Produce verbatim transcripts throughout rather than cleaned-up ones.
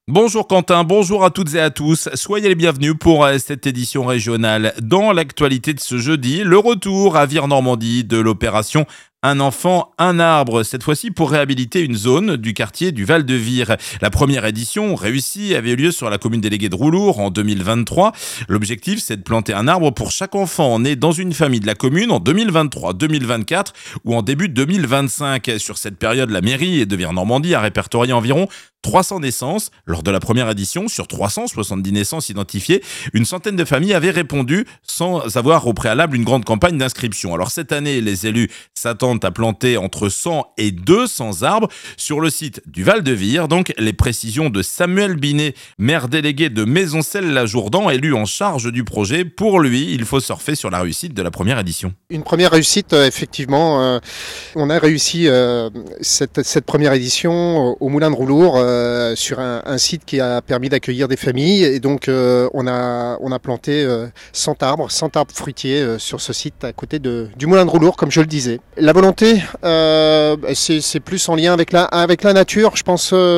Bonjour Quentin, bonjour à toutes et à tous. Soyez les bienvenus pour euh, cette édition régionale. Dans l'actualité de ce jeudi, le retour à Vire-Normandie de l'opération Un enfant, un arbre, cette fois-ci pour réhabiliter une zone du quartier du Val-de-Vire. La première édition réussie avait eu lieu sur la commune déléguée de Roulour en deux mille vingt-trois. L'objectif, c'est de planter un arbre pour chaque enfant né dans une famille de la commune en deux mille vingt-trois deux mille vingt-quatre ou en début deux mille vingt-cinq. Sur cette période, la mairie de Vire-Normandie a répertorié environ trois cents naissances. Lors de la première édition, sur trois cent soixante-dix naissances identifiées, une centaine de familles avaient répondu sans avoir au préalable une grande campagne d'inscription. Alors cette année, les élus s'attendent à planter entre cent et deux cents arbres sur le site du Val-de-Vire. Donc les précisions de Samuel Binet, maire délégué de Maisoncelles-la-Jourdan, élu en charge du projet. Pour lui, il faut surfer sur la réussite de la première édition. Une première réussite, euh, effectivement. Euh, on a réussi euh, cette, cette première édition au Moulin de Roulour euh, sur un, un site qui a permis d'accueillir des familles. Et donc euh, on a on a planté euh, cent arbres, cent arbres fruitiers euh, sur ce site à côté de, du Moulin de Roulour, comme je le disais. La volonté, euh, c'est, c'est plus en lien avec la avec la nature, je pense. Euh,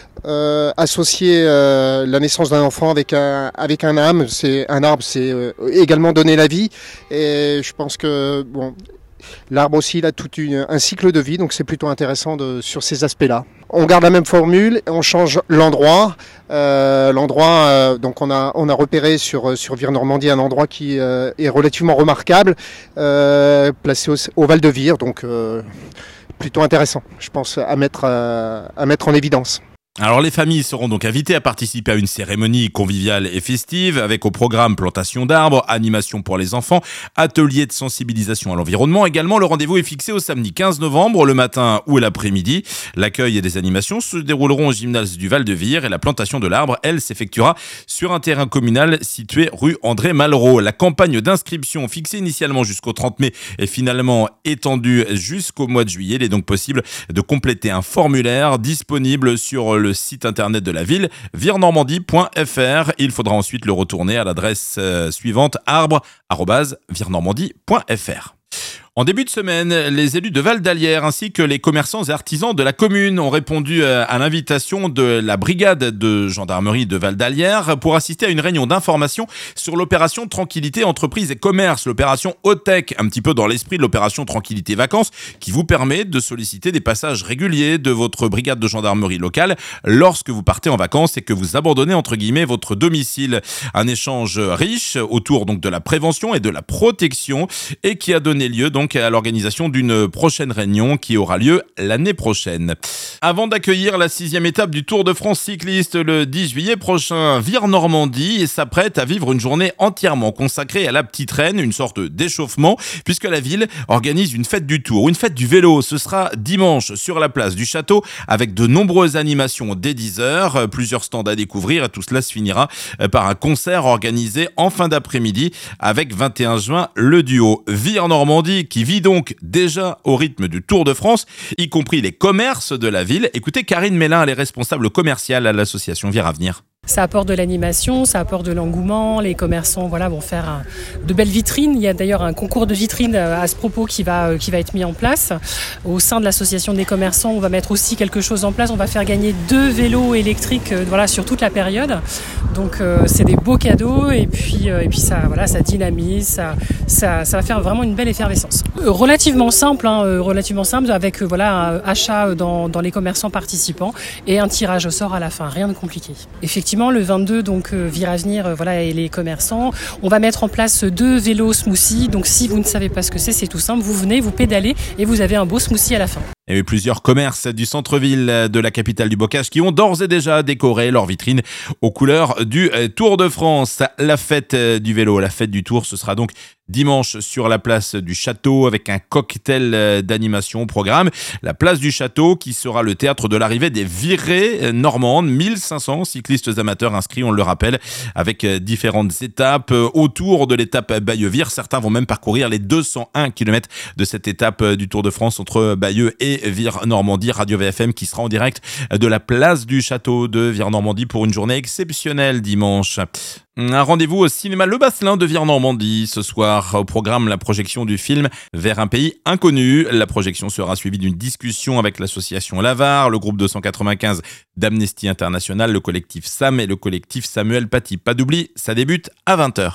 Euh, associer euh, la naissance d'un enfant avec un avec un âme, c'est un arbre, c'est euh, également donner la vie. Et je pense que bon, l'arbre aussi il a tout une, un cycle de vie, donc c'est plutôt intéressant de, sur ces aspects-là. On garde la même formule, on change l'endroit. Euh, l'endroit, euh, donc on a on a repéré sur sur Vire-Normandie un endroit qui euh, est relativement remarquable, euh, placé au, au Val-de-Vire, donc euh, plutôt intéressant, je pense, à mettre à, à mettre en évidence. Alors les familles seront donc invitées à participer à une cérémonie conviviale et festive avec au programme plantation d'arbres, animation pour les enfants, atelier de sensibilisation à l'environnement. Également, le rendez-vous est fixé au samedi quinze novembre, le matin ou l'après-midi. L'accueil et des animations se dérouleront au gymnase du Val-de-Vire et la plantation de l'arbre, elle, s'effectuera sur un terrain communal situé rue André Malraux. La campagne d'inscription fixée initialement jusqu'au trente mai est finalement étendue jusqu'au mois de juillet. Il est donc possible de compléter un formulaire disponible sur le site internet de la ville, vire-normandie point f r. Il faudra ensuite le retourner à l'adresse euh, suivante, arbre arobase vire-normandie point f r. En début de semaine, les élus de Val-d'Alière ainsi que les commerçants et artisans de la commune ont répondu à l'invitation de la brigade de gendarmerie de Val-d'Alière pour assister à une réunion d'information sur l'opération Tranquillité Entreprises et Commerce, l'opération Haut-Tech, un petit peu dans l'esprit de l'opération Tranquillité Vacances, qui vous permet de solliciter des passages réguliers de votre brigade de gendarmerie locale lorsque vous partez en vacances et que vous abandonnez entre guillemets votre domicile. Un échange riche autour donc de la prévention et de la protection et qui a donné lieu donc à l'organisation d'une prochaine réunion qui aura lieu l'année prochaine. Avant d'accueillir la sixième étape du Tour de France cycliste le dix juillet prochain, Vire-Normandie s'apprête à vivre une journée entièrement consacrée à la petite reine, une sorte d'échauffement, puisque la ville organise une fête du Tour, une fête du vélo. Ce sera dimanche sur la place du Château avec de nombreuses animations dès dix heures, plusieurs stands à découvrir et tout cela se finira par un concert organisé en fin d'après-midi avec vingt et un juin le duo Vire-Normandie qui vit donc déjà au rythme du Tour de France, y compris les commerces de la ville. Écoutez Karine Mélin, elle est responsable commerciale à l'association Vire Avenir. Ça apporte de l'animation, ça apporte de l'engouement. Les commerçants voilà, vont faire un, de belles vitrines. Il y a d'ailleurs un concours de vitrines à ce propos qui va, qui va être mis en place. Au sein de l'association des commerçants, on va mettre aussi quelque chose en place. On va faire gagner deux vélos électriques voilà, sur toute la période. Donc euh, c'est des beaux cadeaux et puis, euh, et puis ça, voilà, ça dynamise, ça, ça, ça va faire vraiment une belle effervescence. Euh, relativement simple, hein, euh, relativement simple avec euh, voilà, un achat dans, dans les commerçants participants et un tirage au sort à la fin. Rien de compliqué. Effectivement, le vingt-deux, donc euh, Vire Avenir, euh, voilà, et les commerçants, on va mettre en place deux vélos smoothie. Donc si vous ne savez pas ce que c'est, c'est tout simple. Vous venez, vous pédalez et vous avez un beau smoothie à la fin. Il y a eu plusieurs commerces du centre-ville de la capitale du bocage qui ont d'ores et déjà décoré leurs vitrines aux couleurs du Tour de France. La fête du vélo, la fête du Tour, ce sera donc dimanche sur la place du Château avec un cocktail d'animation au programme. La place du Château qui sera le théâtre de l'arrivée des virées normandes. mille cinq cents cyclistes amateurs inscrits, on le rappelle, avec différentes étapes autour de l'étape Bayeux-Vire. Certains vont même parcourir les deux cent un kilomètres de cette étape du Tour de France entre Bayeux et Vire Normandie, Radio V F M qui sera en direct de la place du château de Vire Normandie pour une journée exceptionnelle dimanche. Un rendez-vous au cinéma Le Basselin de Vire Normandie ce soir. Au programme, la projection du film Vers un pays inconnu. La projection sera suivie d'une discussion avec l'association Lavar, le groupe deux cent quatre-vingt-quinze d'Amnesty International, le collectif Sam et le collectif Samuel Paty. Pas d'oubli, ça débute à vingt heures.